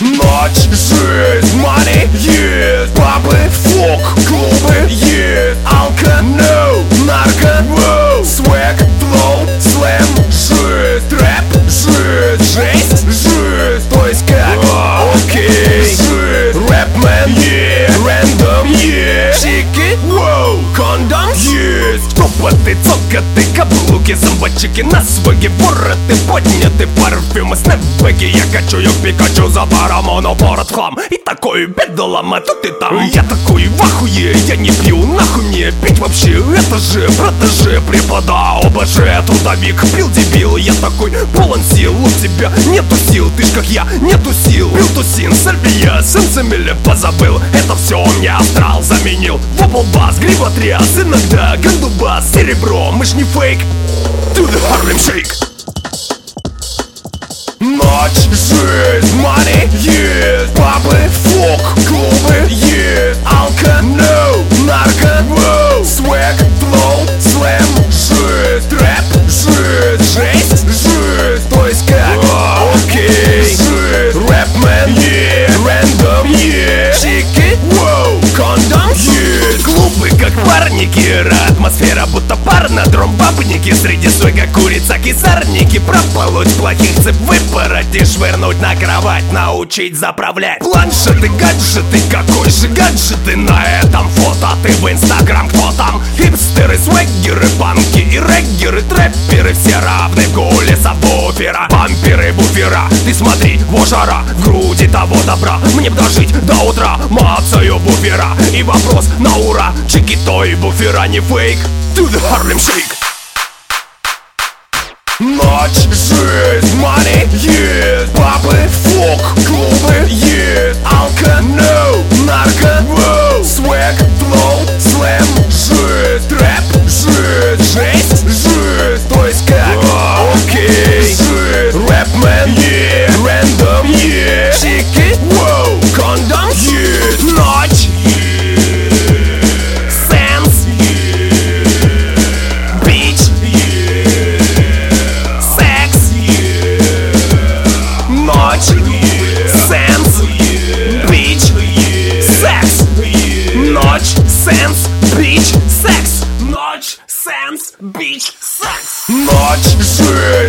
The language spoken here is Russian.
Ночь, жизнь, money, yes. Пабы, фок, клубы, yes. Алко, no, нарко, wow. Swag, flow, slam, жизнь. Трэп, жизнь, жесть, жизнь. То есть как? Окей. Жизнь, рэпмен, yeah. Random, yeah. Чики, wow. Кондом, yes. Топоты, цокоты, каблуки, зомбачики на своге. Вороты подняты, парфюмы, снэпбэги. Я качаю Пикачу за баром, упорот в хлам. И такой бедолом, а тут и там. Я такой в ахуе, я не пью, нахуй мне пить вообще. Это же протеже препода, ОБЖ, трудовик, пил дебил. Я такой полон сил, у тебя нету сил. Ты ж как я, нету сил. Пил тусин, сальвия, сенсамиля позабыл. Это все мне астрал заменил. Воплбас, гривотряс, иногда гандубас. Серебро, мы ж не фейк. To the Harlem Shake. Ночь, жизнь, money, yes. Пабы, фок, клубы, yes. Алко, no, нарко, wow. Swag, flow, slam, жизнь. Трэп, жизнь, жесть, жизнь. То есть как? Окей. Жизнь, рэпмен, yeah. Random, yeah. Чики, wow. Кондом, yes. Клубы как парники, атмосфера будто пар на дром-бабники. Среди свега курица, кизарники. Прополоть плохих цеп, выпороть и швырнуть на кровать. Научить заправлять планшеты, гаджеты. Какой же гаджеты на этом фото? Ты в инстаграм, кто там? Хипстеры, свеггеры, панки и реггеры. Трэпперы все равны в гуле сабвуфера. Бамперы, буфера, ты смотри, во жара. В груди того добра, мне б дожить до утра. Мацаю буфера и вопрос на ура. Чики-то и буфера не фейк. To the Harlem Shake. Ночь, жизнь, money, yes. Пабы, фок, клубы, yes. Алко, no, нарко, wow. Swag, flow, slam, жизнь. Трэп, жизнь, жесть, жизнь. То есть как? Окей. Жизнь, рэпмен, yeah. Random, yeah. Чики, wow. Кондом, yes. Ночь, sense, bitch, sex. Ночь, sense, bitch, sex. Ночь, sense, bitch, sex. Ночь, sense, bitch, sex. Ночь, жизнь.